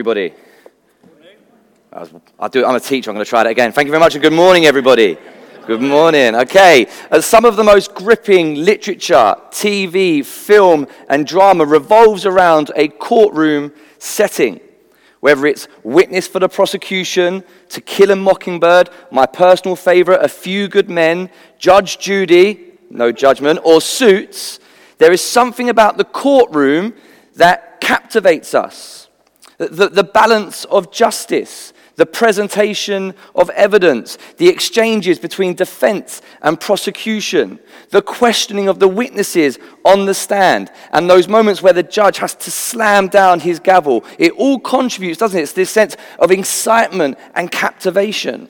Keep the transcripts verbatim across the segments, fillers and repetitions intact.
Everybody. I was, I'll do it. I'm a teacher. I'm going to try that again. Thank you very much and good morning, everybody. Good morning. Okay. As some of the most gripping literature, T V, film, and drama revolves around a courtroom setting. Whether it's Witness for the Prosecution, To Kill a Mockingbird, my personal favorite, A Few Good Men, Judge Judy, no judgment, or Suits, there is something about the courtroom that captivates us. The, the balance of justice, the presentation of evidence, the exchanges between defense and prosecution, the questioning of the witnesses on the stand, and those moments where the judge has to slam down his gavel. It all contributes, doesn't it? It's this sense of excitement and captivation.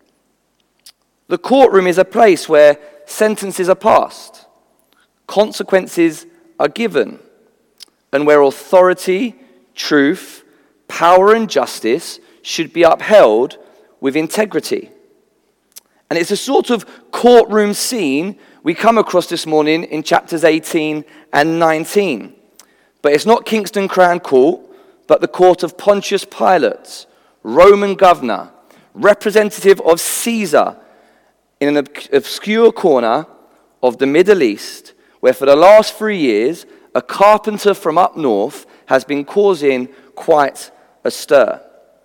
The courtroom is a place where sentences are passed, consequences are given, and where authority, truth, power and justice should be upheld with integrity. And it's a sort of courtroom scene we come across this morning in chapters eighteen and nineteen. But it's not Kingston Crown Court, but the court of Pontius Pilate, Roman governor, representative of Caesar, in an obscure corner of the Middle East, where for the last three years, a carpenter from up north has been causing quite a stir.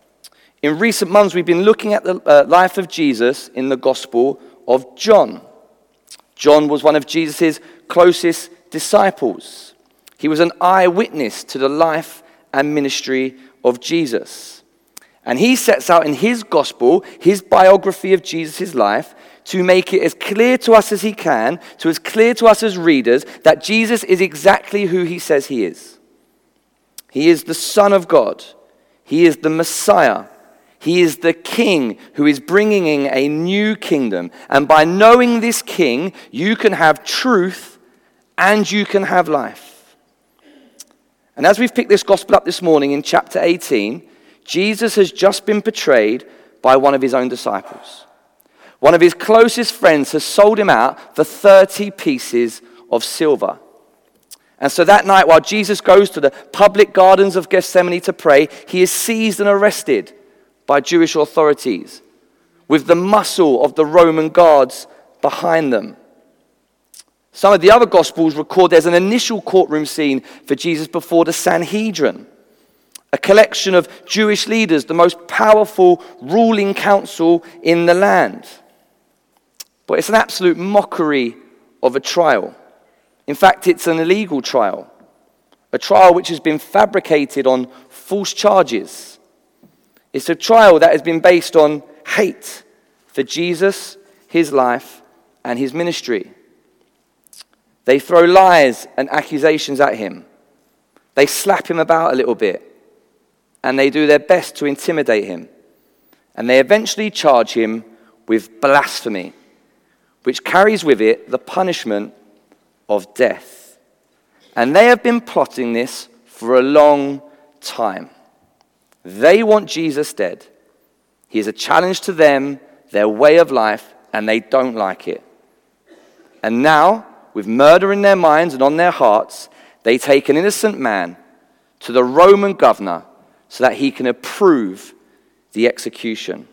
In recent months, we've been looking at the uh, life of Jesus in the Gospel of John. John was one of Jesus' closest disciples. He was an eyewitness to the life and ministry of Jesus. And he sets out in his Gospel, his biography of Jesus' life, to make it as clear to us as he can, to as clear to us as readers, that Jesus is exactly who he says he is. He is the Son of God. He is the Messiah. He is the King who is bringing in a new kingdom. And by knowing this King, you can have truth and you can have life. And as we've picked this gospel up this morning in chapter eighteen, Jesus has just been betrayed by one of his own disciples. One of his closest friends has sold him out for thirty pieces of silver. And so that night, while Jesus goes to the public gardens of Gethsemane to pray, he is seized and arrested by Jewish authorities with the muscle of the Roman guards behind them. Some of the other Gospels record there's an initial courtroom scene for Jesus before the Sanhedrin, a collection of Jewish leaders, the most powerful ruling council in the land. But it's an absolute mockery of a trial. In fact, it's an illegal trial, a trial which has been fabricated on false charges. It's a trial that has been based on hate for Jesus, his life, and his ministry. They throw lies and accusations at him. They slap him about a little bit, and they do their best to intimidate him. And they eventually charge him with blasphemy, which carries with it the punishment of death. And they have been plotting this for a long time. They want Jesus dead. He is a challenge to them, their way of life, and they don't like it. And now, with murder in their minds and on their hearts, they take an innocent man to the Roman governor so that he can approve the execution.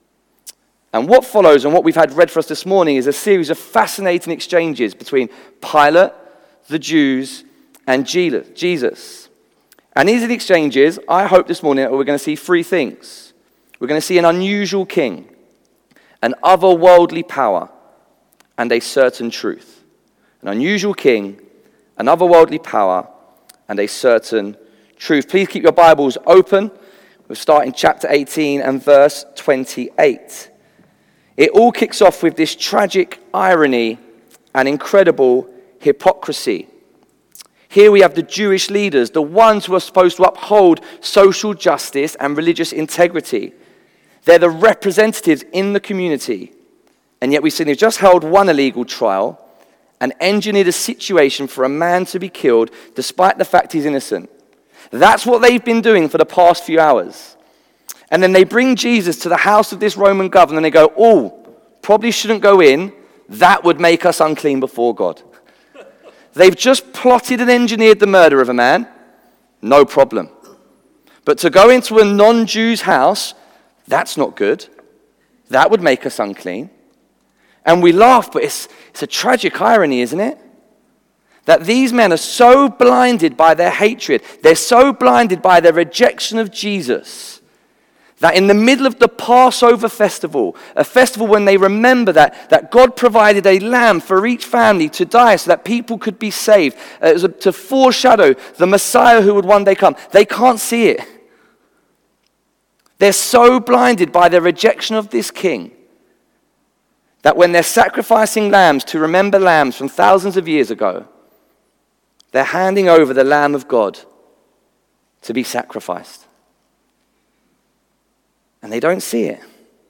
And what follows and what we've had read for us this morning is a series of fascinating exchanges between Pilate, the Jews, and Jesus. And these are the exchanges, I hope this morning, we're going to see three things. We're going to see an unusual king, an otherworldly power, and a certain truth. An unusual king, an otherworldly power, and a certain truth. Please keep your Bibles open. We'll start in chapter eighteen and verse twenty-eight. It all kicks off with this tragic irony and incredible hypocrisy. Here we have the Jewish leaders, the ones who are supposed to uphold social justice and religious integrity. They're the representatives in the community. And yet we see they've just held one illegal trial and engineered a situation for a man to be killed despite the fact he's innocent. That's what they've been doing for the past few hours. And then they bring Jesus to the house of this Roman governor and they go, oh, probably shouldn't go in. That would make us unclean before God. They've just plotted and engineered the murder of a man. No problem. But to go into a non-Jew's house, that's not good. That would make us unclean. And we laugh, but it's, it's a tragic irony, isn't it? That these men are so blinded by their hatred, they're so blinded by their rejection of Jesus, that in the middle of the Passover festival, a festival when they remember that, that God provided a lamb for each family to die so that people could be saved, uh, it was a, to foreshadow the Messiah who would one day come, they can't see it. They're so blinded by their rejection of this king that when they're sacrificing lambs to remember lambs from thousands of years ago, they're handing over the Lamb of God to be sacrificed. And they don't see it.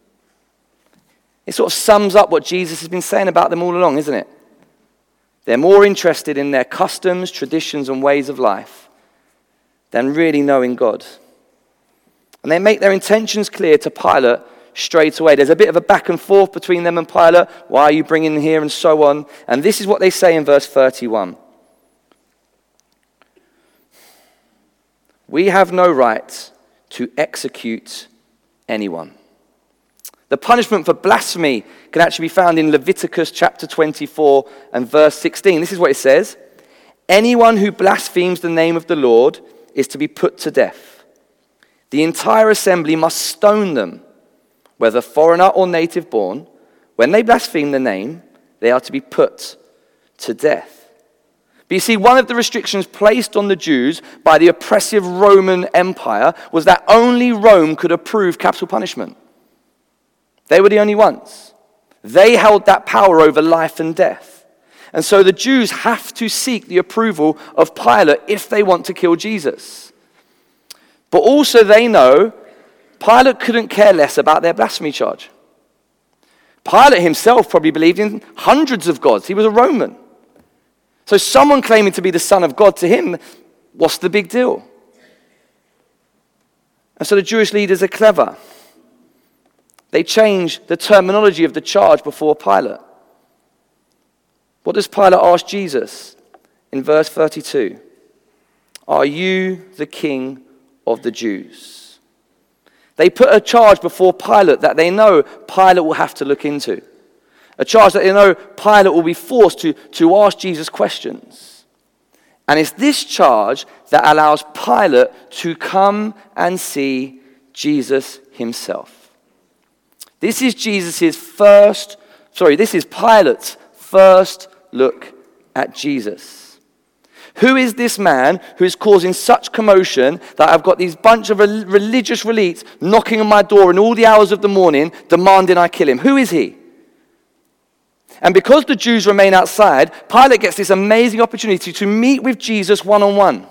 It sort of sums up what Jesus has been saying about them all along, isn't it? They're more interested in their customs, traditions, and ways of life than really knowing God. And they make their intentions clear to Pilate straight away. There's a bit of a back and forth between them and Pilate. Why are you bringing him here and so on? And this is what they say in verse thirty-one. We have no right to execute anyone. The punishment for blasphemy can actually be found in Leviticus chapter twenty-four and verse sixteen. This is what it says. Anyone who blasphemes the name of the Lord is to be put to death. The entire assembly must stone them, whether foreigner or native born. When they blaspheme the name, they are to be put to death. But you see, one of the restrictions placed on the Jews by the oppressive Roman Empire was that only Rome could approve capital punishment. They were the only ones. They held that power over life and death. And so the Jews have to seek the approval of Pilate if they want to kill Jesus. But also they know Pilate couldn't care less about their blasphemy charge. Pilate himself probably believed in hundreds of gods. He was a Roman. So someone claiming to be the Son of God, to him, what's the big deal? And so the Jewish leaders are clever. They change the terminology of the charge before Pilate. What does Pilate ask Jesus in verse thirty-two? Are you the king of the Jews? They put a charge before Pilate that they know Pilate will have to look into. A charge that they know Pilate will be forced to, to ask Jesus questions. And it's this charge that allows Pilate to come and see Jesus himself. This is Jesus's first, sorry, this is Pilate's first look at Jesus. Who is this man who is causing such commotion that I've got these bunch of religious elites knocking on my door in all the hours of the morning demanding I kill him? Who is he? And because the Jews remain outside, Pilate gets this amazing opportunity to meet with Jesus one-on-one,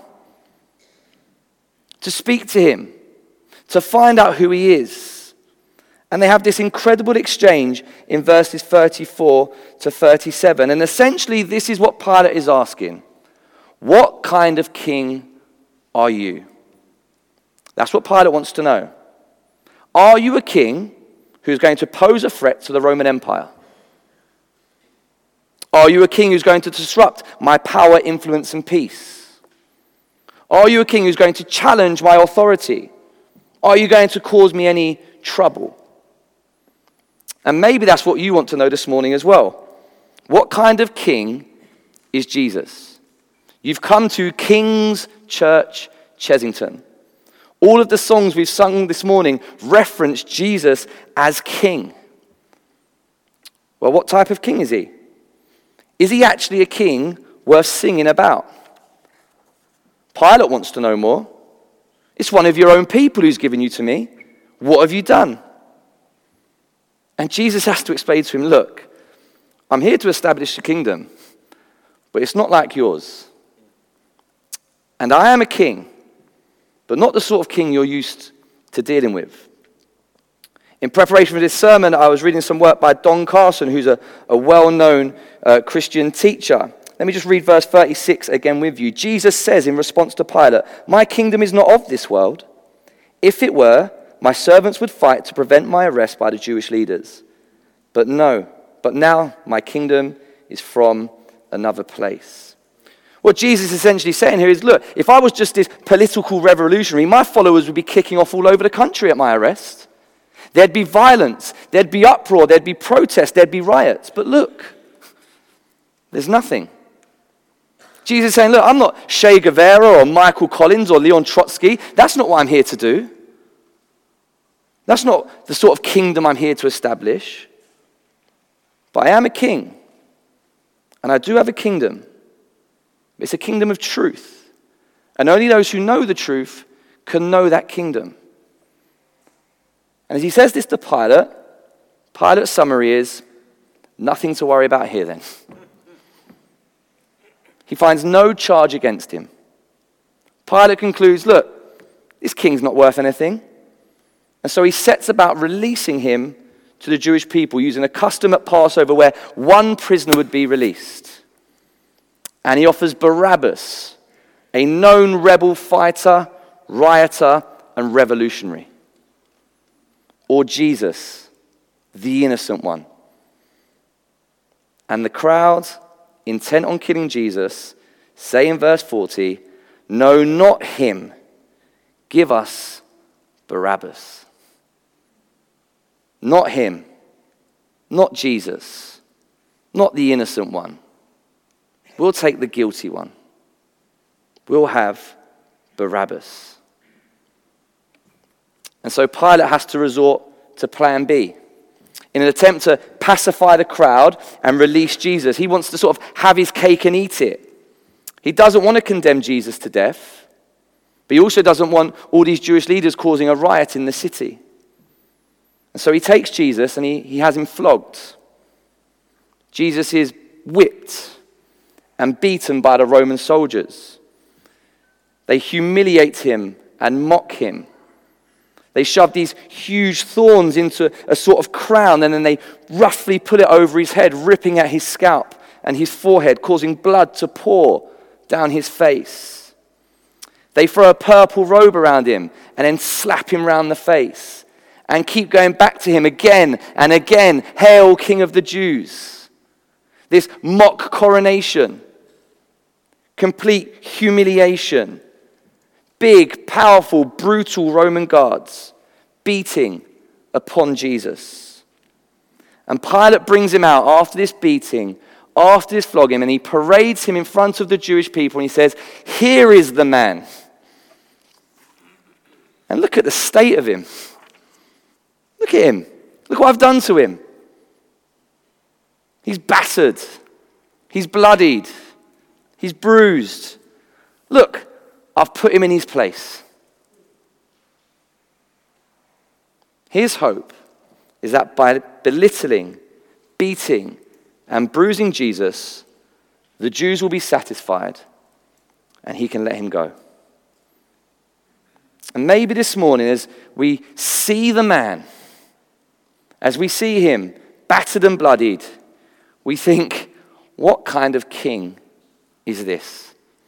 to speak to him, to find out who he is. And they have this incredible exchange in verses thirty-four to thirty-seven. And essentially, this is what Pilate is asking. What kind of king are you? That's what Pilate wants to know. Are you a king who's going to pose a threat to the Roman Empire? Are you a king who's going to disrupt my power, influence, and peace? Are you a king who's going to challenge my authority? Are you going to cause me any trouble? And maybe that's what you want to know this morning as well. What kind of king is Jesus? You've come to King's Church, Chesington. All of the songs we've sung this morning reference Jesus as king. Well, what type of king is he? Is he actually a king worth singing about? Pilate wants to know more. It's one of your own people who's given you to me. What have you done? And Jesus has to explain to him, look, I'm here to establish the kingdom, but it's not like yours. And I am a king, but not the sort of king you're used to dealing with. In preparation for this sermon, I was reading some work by Don Carson, who's a, a well-known uh, Christian teacher. Let me just read verse thirty-six again with you. Jesus says in response to Pilate, my kingdom is not of this world. If it were, my servants would fight to prevent my arrest by the Jewish leaders. But no, but now my kingdom is from another place. What Jesus is essentially saying here is, look, if I was just this political revolutionary, my followers would be kicking off all over the country at my arrest. There'd be violence, there'd be uproar, there'd be protests, there'd be riots. But look, there's nothing. Jesus is saying, look, I'm not Che Guevara or Michael Collins or Leon Trotsky. That's not what I'm here to do. That's not the sort of kingdom I'm here to establish. But I am a king. And I do have a kingdom. It's a kingdom of truth. And only those who know the truth can know that kingdom. And as he says this to Pilate, Pilate's summary is, nothing to worry about here then. He finds no charge against him. Pilate concludes, look, this king's not worth anything. And so he sets about releasing him to the Jewish people using a custom at Passover where one prisoner would be released. And he offers Barabbas, a known rebel fighter, rioter, and revolutionary. Or Jesus, the innocent one. And the crowd, intent on killing Jesus, say in verse forty, no, not him. Give us Barabbas. Not him. Not Jesus. Not the innocent one. We'll take the guilty one. We'll have Barabbas. And so Pilate has to resort to plan B. In an attempt to pacify the crowd and release Jesus, he wants to sort of have his cake and eat it. He doesn't want to condemn Jesus to death, but he also doesn't want all these Jewish leaders causing a riot in the city. And so he takes Jesus and he, he has him flogged. Jesus is whipped and beaten by the Roman soldiers. They humiliate him and mock him. They shove these huge thorns into a sort of crown, and then they roughly put it over his head, ripping at his scalp and his forehead, causing blood to pour down his face. They throw a purple robe around him and then slap him round the face and keep going back to him again and again. Hail, King of the Jews. This mock coronation, complete humiliation. Big, powerful, brutal Roman guards beating upon Jesus. And Pilate brings him out after this beating, after this flogging, and he parades him in front of the Jewish people and he says, here is the man. And look at the state of him. Look at him. Look what I've done to him. He's battered. He's bloodied. He's bruised. Look, I've put him in his place. His hope is that by belittling, beating, and bruising Jesus, the Jews will be satisfied and he can let him go. And maybe this morning, as we see the man, as we see him battered and bloodied, we think, what kind of king is this?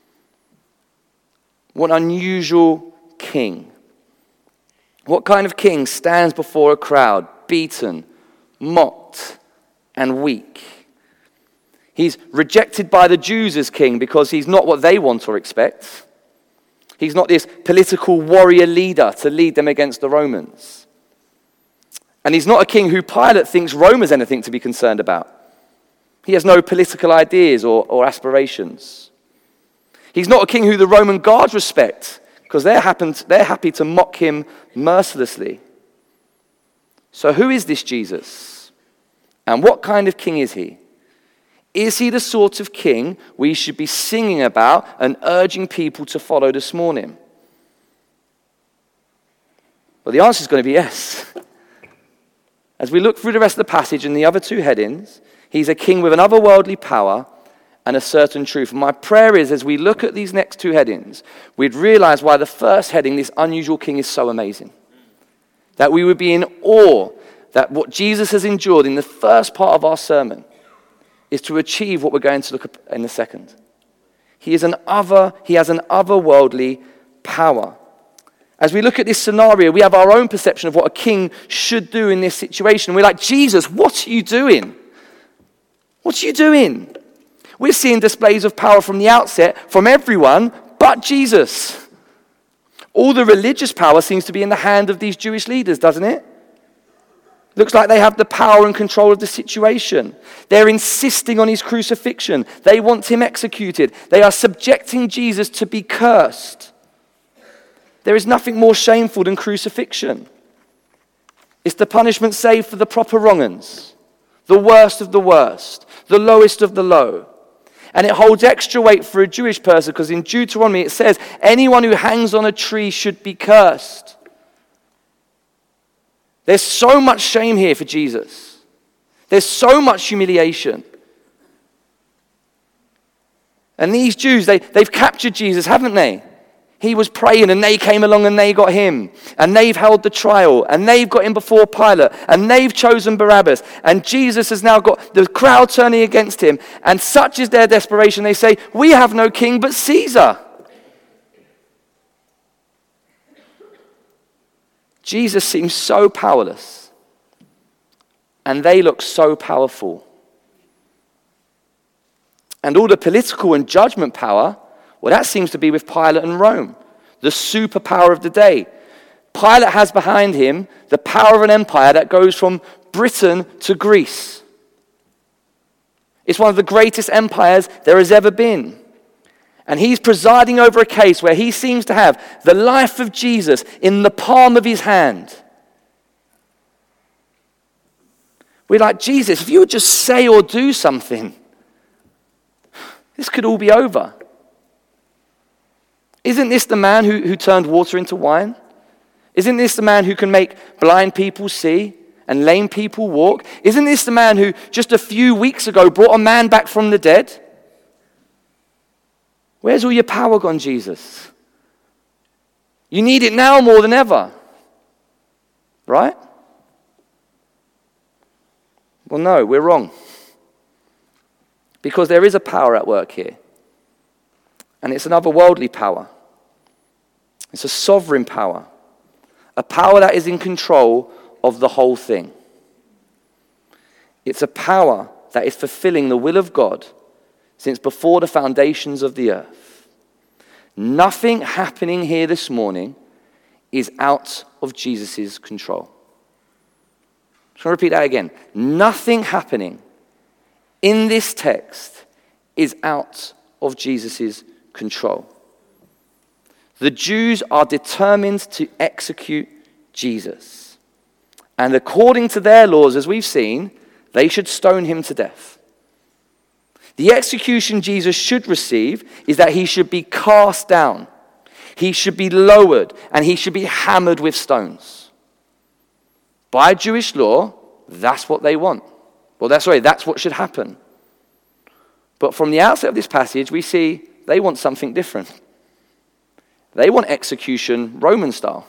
What unusual king. What kind of king stands before a crowd, beaten, mocked, and weak? He's rejected by the Jews as king because he's not what they want or expect. He's not this political warrior leader to lead them against the Romans. And he's not a king who Pilate thinks Rome is anything to be concerned about. He has no political ideas or, or aspirations. He's not a king who the Roman guards respect because they're, they're happy to mock him mercilessly. So who is this Jesus? And what kind of king is he? Is he the sort of king we should be singing about and urging people to follow this morning? Well, the answer is going to be yes. As we look through the rest of the passage and the other two headings, he's a king with an otherworldly power and a certain truth. And my prayer is, as we look at these next two headings, we'd realize why the first heading, this unusual king, is so amazing. That we would be in awe that what Jesus has endured in the first part of our sermon is to achieve what we're going to look at in the second. He is an other, he has an otherworldly power. As we look at this scenario, we have our own perception of what a king should do in this situation. We're like, Jesus, what are you doing? What are you doing? We're seeing displays of power from the outset from everyone but Jesus. All the religious power seems to be in the hand of these Jewish leaders, doesn't it? Looks like they have the power and control of the situation. They're insisting on his crucifixion. They want him executed. They are subjecting Jesus to be cursed. There is nothing more shameful than crucifixion. It's the punishment saved for the proper wrong-uns, the worst of the worst, the lowest of the low. And it holds extra weight for a Jewish person because in Deuteronomy it says, anyone who hangs on a tree should be cursed. There's so much shame here for Jesus. There's so much humiliation. And these Jews, they, they've captured Jesus, haven't they? He was praying and they came along and they got him. And they've held the trial. And they've got him before Pilate. And they've chosen Barabbas. And Jesus has now got the crowd turning against him. And such is their desperation, they say, we have no king but Caesar. Jesus seems so powerless, and they look so powerful. And all the political and judgment power, well, that seems to be with Pilate and Rome, the superpower of the day. Pilate has behind him the power of an empire that goes from Britain to Greece. It's one of the greatest empires there has ever been. And he's presiding over a case where he seems to have the life of Jesus in the palm of his hand. We're like, Jesus, if you would just say or do something, this could all be over. Isn't this the man who, who turned water into wine? Isn't this the man who can make blind people see and lame people walk? Isn't this the man who just a few weeks ago brought a man back from the dead? Where's all your power gone, Jesus? You need it now more than ever. Right? Well, no, we're wrong. Because there is a power at work here. And it's an otherworldly power. It's a sovereign power. A power that is in control of the whole thing. It's a power that is fulfilling the will of God since before the foundations of the earth. Nothing happening here this morning is out of Jesus' control. I'm just going to repeat that again. Nothing happening in this text is out of Jesus' control. The Jews are determined to execute Jesus. And according to their laws, as we've seen, they should stone him to death. The execution Jesus should receive is that he should be cast down. He should be lowered and he should be hammered with stones. By Jewish law, that's what they want. Well, that's right, that's what should happen. But from the outset of this passage, we see they want something different. They want execution Roman style.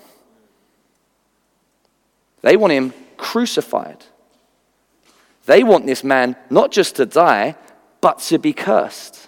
They want him crucified. They want this man not just to die, but to be cursed.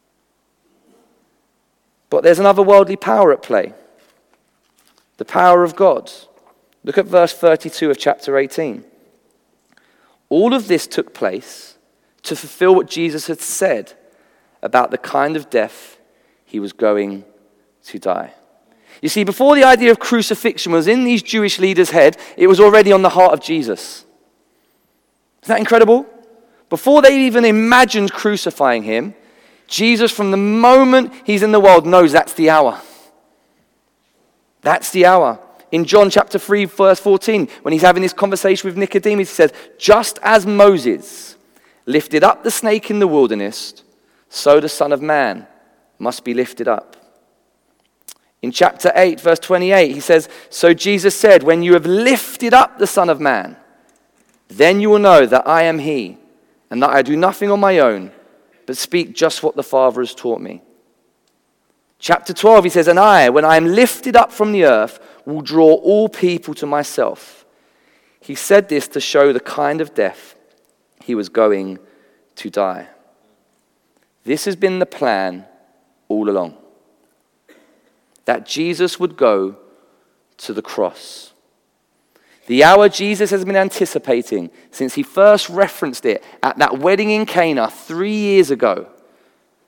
But there's another worldly power at play. The power of God. Look at verse thirty-two of chapter eighteen. All of this took place to fulfill what Jesus had said about the kind of death he was going to die. You see, before the idea of crucifixion was in these Jewish leaders' head, it was already on the heart of Jesus. Isn't that incredible? Before they even imagined crucifying him, Jesus, from the moment he's in the world, knows that's the hour. That's the hour. In John chapter three, verse fourteen, when he's having this conversation with Nicodemus, he says, just as Moses lifted up the snake in the wilderness, so the Son of Man must be lifted up. In chapter eight, verse twenty-eight, he says, so Jesus said, when you have lifted up the Son of Man, then you will know that I am he, and that I do nothing on my own, but speak just what the Father has taught me. Chapter twelve, he says, and I, when I am lifted up from the earth, will draw all people to myself. He said this to show the kind of death he was going to die. This has been the plan all along. That Jesus would go to the cross. The hour Jesus has been anticipating since he first referenced it at that wedding in Cana three years ago,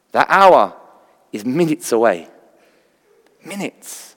That hour is minutes away. Minutes.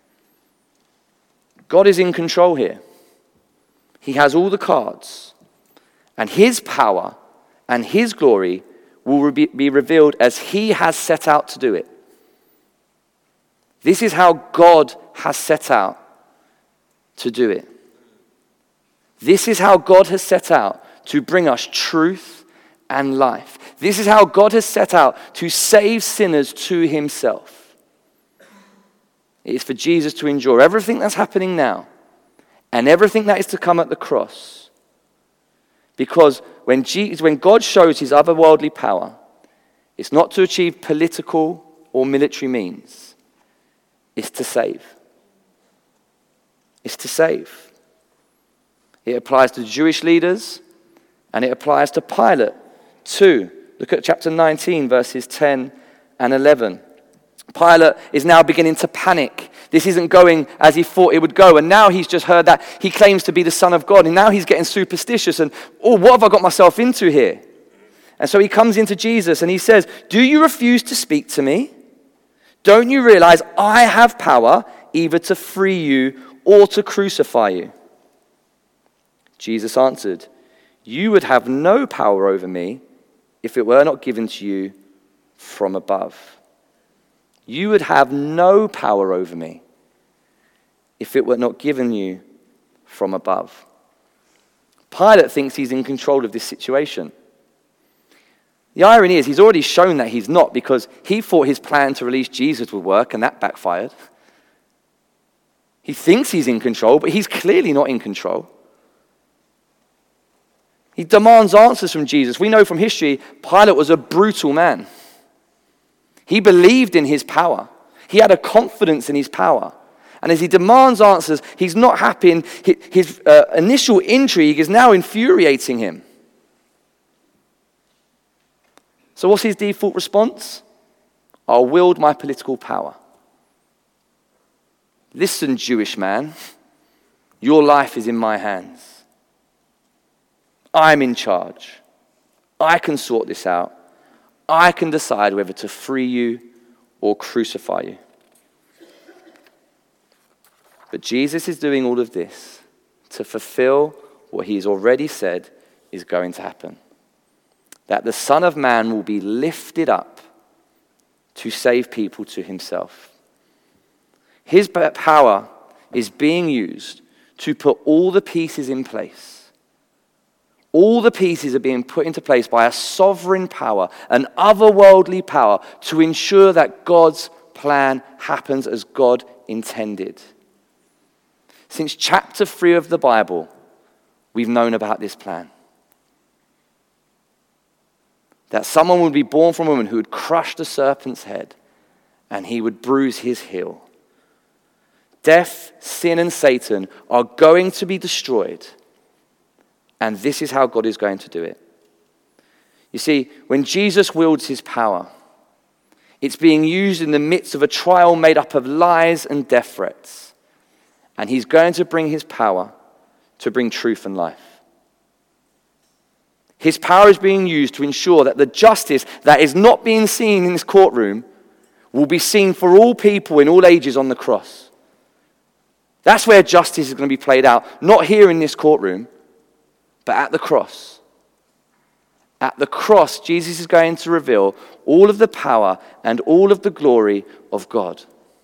God is in control here. He has all the cards. And his power and his glory will be revealed as he has set out to do it. This is how God has set out to do it. This is how God has set out to bring us truth and life. This is how God has set out to save sinners to himself. It is for Jesus to endure everything that's happening now and everything that is to come at the cross. Because when, Jesus, when God shows his otherworldly power, it's not to achieve political or military means. It's to save. It's to save. It applies to Jewish leaders and it applies to Pilate too. Look at chapter nineteen, verses ten and eleven. Pilate is now beginning to panic. This isn't going as he thought it would go. And now he's just heard that he claims to be the Son of God. And now he's getting superstitious. And, oh, what have I got myself into here? And so he comes into Jesus and he says, do you refuse to speak to me? Don't you realize I have power either to free you or to crucify you? Jesus answered, you would have no power over me if it were not given to you from above. You would have no power over me if it were not given you from above. Pilate thinks he's in control of this situation. The irony is he's already shown that he's not, because he thought his plan to release Jesus would work and that backfired. He thinks he's in control, but he's clearly not in control. He demands answers from Jesus. We know from history, Pilate was a brutal man. He believed in his power. He had a confidence in his power. And as he demands answers, he's not happy, and his uh, initial intrigue is now infuriating him. So what's his default response? I'll wield my political power. Listen, Jewish man, your life is in my hands. I'm in charge. I can sort this out. I can decide whether to free you or crucify you. But Jesus is doing all of this to fulfill what he's already said is going to happen. That the Son of Man will be lifted up to save people to himself. His power is being used to put all the pieces in place. All the pieces are being put into place by a sovereign power, an otherworldly power, to ensure that God's plan happens as God intended. Since chapter three of the Bible, we've known about this plan. That someone would be born from a woman who would crush the serpent's head and he would bruise his heel. Death, sin, and Satan are going to be destroyed. And this is how God is going to do it. You see, when Jesus wields his power, it's being used in the midst of a trial made up of lies and death threats. And he's going to bring his power to bring truth and life. His power is being used to ensure that the justice that is not being seen in this courtroom will be seen for all people in all ages on the cross. That's where justice is going to be played out, not here in this courtroom, but at the cross. At the cross, Jesus is going to reveal all of the power and all of the glory of God.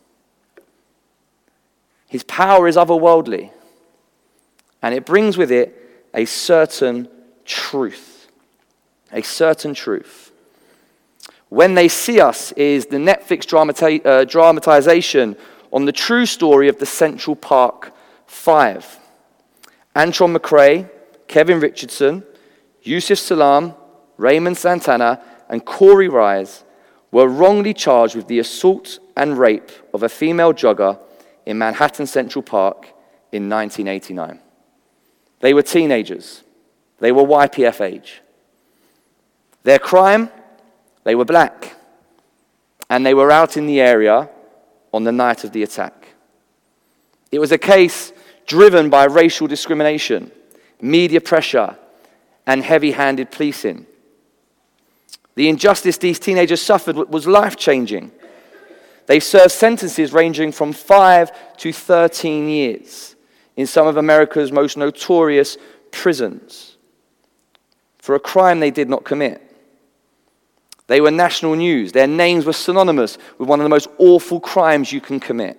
His power is otherworldly, and it brings with it a certain truth. A certain truth. When They See Us is the Netflix dramati- uh, dramatization on the true story of the Central Park Five. Antron McCray, Kevin Richardson, Yusuf Salam, Raymond Santana, and Corey Rise were wrongly charged with the assault and rape of a female jogger in Manhattan Central Park in nineteen eighty-nine. They were teenagers. They were Y P F age. Their crime? They were black. And they were out in the area on the night of the attack. It was a case driven by racial discrimination, media pressure, and heavy-handed policing. The injustice these teenagers suffered was life-changing. They served sentences ranging from five to thirteen years in some of America's most notorious prisons for a crime they did not commit. They were national news. Their names were synonymous with one of the most awful crimes you can commit.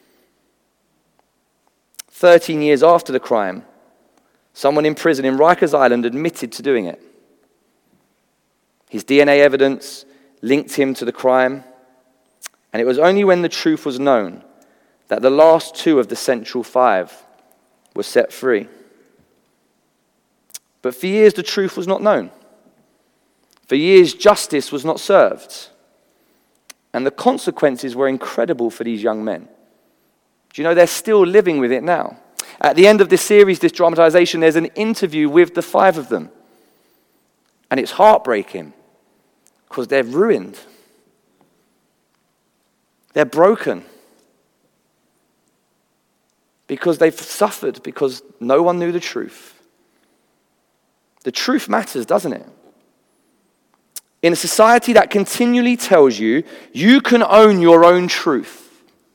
Thirteen years after the crime, someone in prison in Rikers Island admitted to doing it. His D N A evidence linked him to the crime, and it was only when the truth was known that the last two of the central five were set free. But for years, the truth was not known. For years, justice was not served. And the consequences were incredible for these young men. Do you know they're still living with it now? At the end of this series, this dramatization, there's an interview with the five of them. And it's heartbreaking because they're ruined. They're broken. Because they've suffered, because no one knew the truth. The truth matters, doesn't it? In a society that continually tells you, you can own your own truth.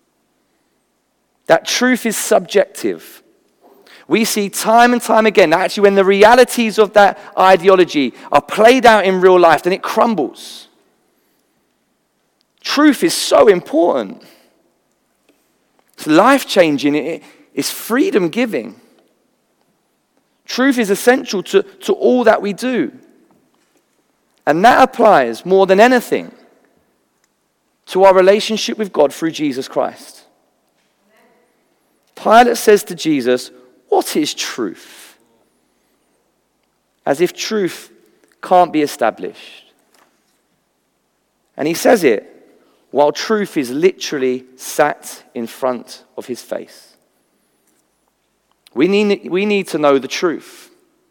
That truth is subjective. We see time and time again that actually when the realities of that ideology are played out in real life, then it crumbles. Truth is so important. It's life-changing. It's freedom-giving. Truth is essential to, to all that we do. And that applies more than anything to our relationship with God through Jesus Christ. Pilate says to Jesus, "What is truth?" As if truth can't be established. And he says it while truth is literally sat in front of his face. We need, we need to know the truth.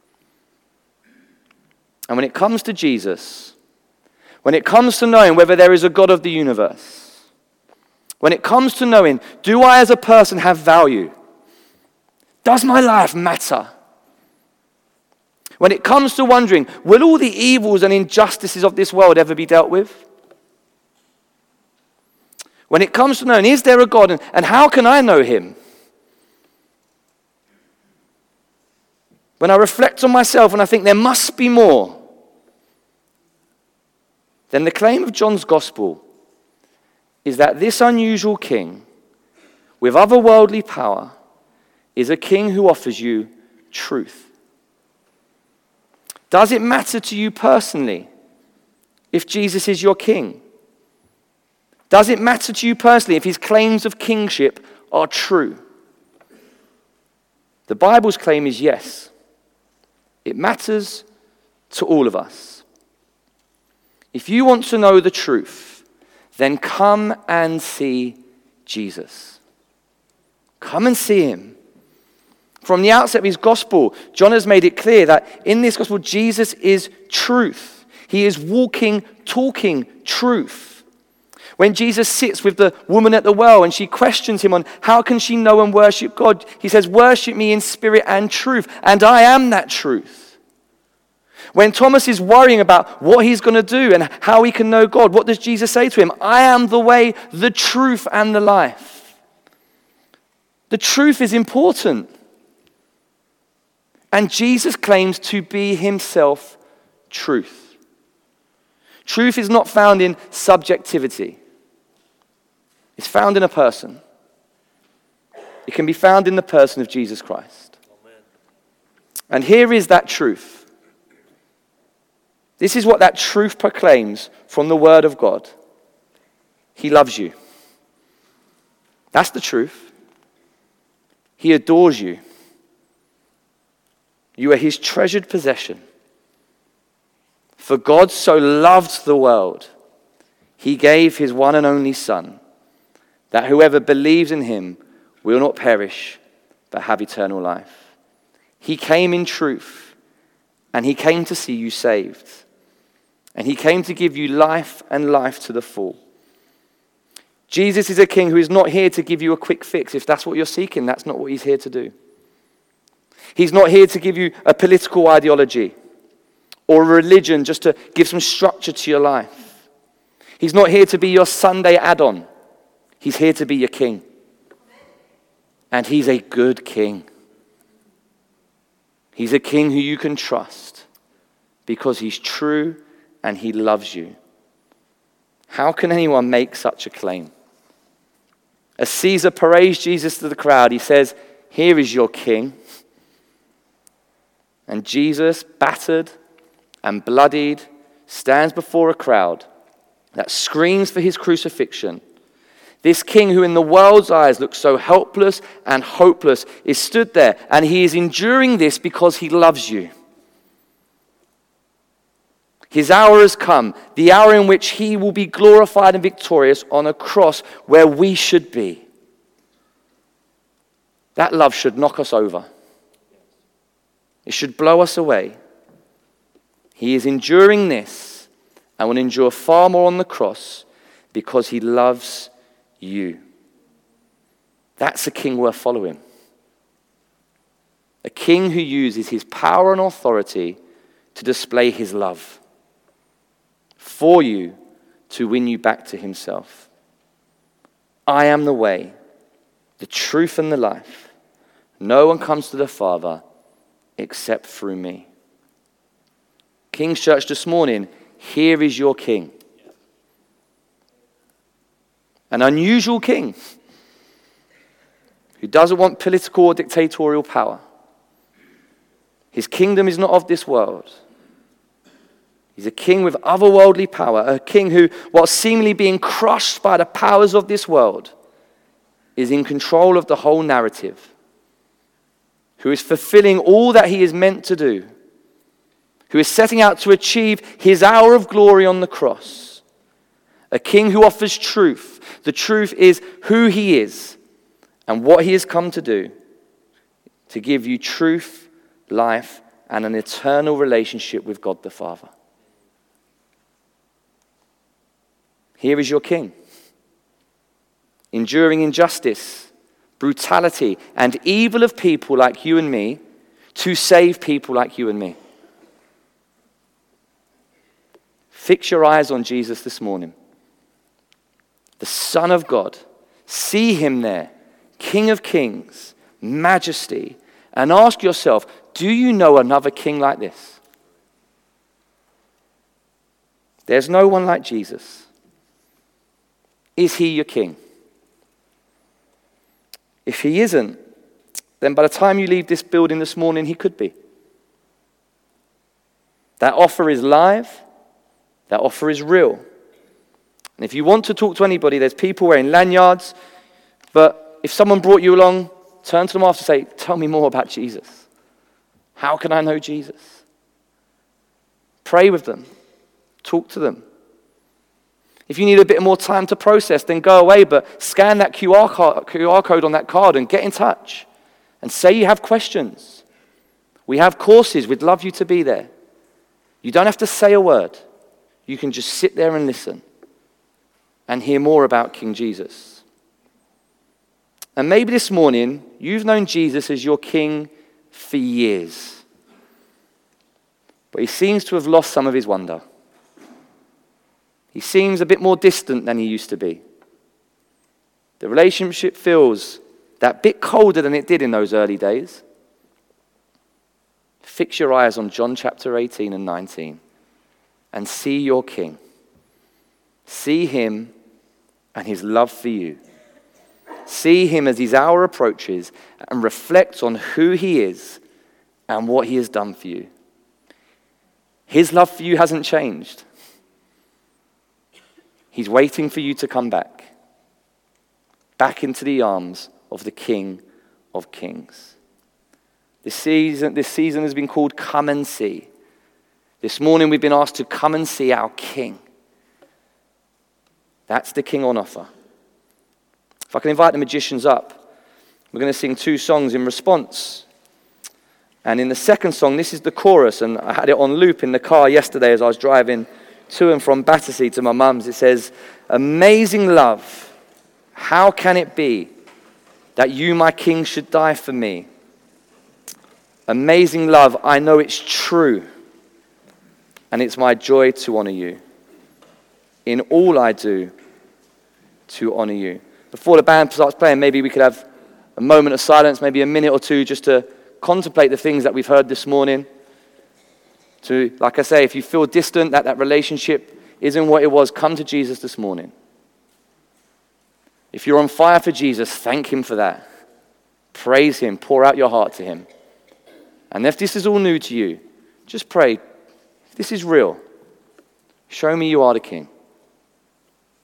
And when it comes to Jesus, when it comes to knowing whether there is a God of the universe, when it comes to knowing, do I as a person have value? Does my life matter? When it comes to wondering, will all the evils and injustices of this world ever be dealt with? When it comes to knowing, is there a God and, and how can I know him? When I reflect on myself and I think there must be more, then the claim of John's gospel is that this unusual king with otherworldly power is a king who offers you truth. Does it matter to you personally if Jesus is your king? Does it matter to you personally if his claims of kingship are true? The Bible's claim is yes. It matters to all of us. If you want to know the truth, then come and see Jesus. Come and see him. From the outset of his gospel, John has made it clear that in this gospel, Jesus is truth. He is walking, talking truth. When Jesus sits with the woman at the well and she questions him on how can she know and worship God, he says, worship me in spirit and truth, and I am that truth. When Thomas is worrying about what he's going to do and how he can know God, what does Jesus say to him? I am the way, the truth, and the life. The truth is important. And Jesus claims to be himself truth. Truth is not found in subjectivity. It's found in a person. It can be found in the person of Jesus Christ. Amen. And here is that truth. This is what that truth proclaims from the Word of God. He loves you. That's the truth. He adores you. You are his treasured possession. For God so loved the world, he gave his one and only Son, that whoever believes in him will not perish, but have eternal life. He came in truth, and he came to see you saved. And he came to give you life and life to the full. Jesus is a king who is not here to give you a quick fix. If that's what you're seeking, that's not what he's here to do. He's not here to give you a political ideology or a religion just to give some structure to your life. He's not here to be your Sunday add-on. He's here to be your king. And he's a good king. He's a king who you can trust because he's true and he loves you. How can anyone make such a claim? As Caesar parades Jesus to the crowd, he says, "Here is your king." And Jesus, battered and bloodied, stands before a crowd that screams for his crucifixion. This king who in the world's eyes looks so helpless and hopeless is stood there, and he is enduring this because he loves you. His hour has come, the hour in which he will be glorified and victorious on a cross where we should be. That love should knock us over. It should blow us away. He is enduring this and will endure far more on the cross because he loves you. That's a king worth following. A king who uses his power and authority to display his love for you to win you back to himself. I am the way, the truth, and the life. No one comes to the Father except through me. King's Church this morning, here is your king. An unusual king who doesn't want political or dictatorial power. His kingdom is not of this world. He's a king with otherworldly power, a king who, while seemingly being crushed by the powers of this world, is in control of the whole narrative, who is fulfilling all that he is meant to do, who is setting out to achieve his hour of glory on the cross, a king who offers truth. The truth is who he is and what he has come to do, to give you truth, life, and an eternal relationship with God the Father. Here is your king, enduring injustice, brutality, and evil of people like you and me to save people like you and me. Fix your eyes on Jesus this morning, the Son of God. See him there, King of Kings, majesty, and ask yourself, do you know another king like this? There's no one like Jesus. Is he your king? If he isn't, then by the time you leave this building this morning, he could be. That offer is live. That offer is real. And if you want to talk to anybody, there's people wearing lanyards. But if someone brought you along, turn to them after and say, tell me more about Jesus. How can I know Jesus? Pray with them. Talk to them. If you need a bit more time to process, then go away, but scan that Q R code, Q R code on that card and get in touch. And say you have questions. We have courses. We'd love you to be there. You don't have to say a word. You can just sit there and listen and hear more about King Jesus. And maybe this morning, you've known Jesus as your king for years. But he seems to have lost some of his wonder. He seems a bit more distant than he used to be. The relationship feels that bit colder than it did in those early days. Fix your eyes on John chapter eighteen and nineteen and see your king. See him and his love for you. See him as his hour approaches and reflect on who he is and what he has done for you. His love for you hasn't changed. He's waiting for you to come back, back into the arms of the King of Kings. This season, this season has been called Come and See. This morning we've been asked to come and see our King. That's the King on offer. If I can invite the magicians up, we're going to sing two songs in response. And in the second song, this is the chorus, and I had it on loop in the car yesterday as I was driving to and from Battersea to my mum's. It says, amazing love, how can it be that you, my King, should die for me? Amazing love, I know it's true. and it's my joy to honor you. In all I do, to honor you. Before the band starts playing, maybe we could have a moment of silence, maybe a minute or two, just to contemplate the things that we've heard this morning. To, like I say, if you feel distant, that that relationship isn't what it was, come to Jesus this morning. If you're on fire for Jesus, thank him for that. Praise him, pour out your heart to him. And if this is all new to you, just pray, if this is real, show me you are the King.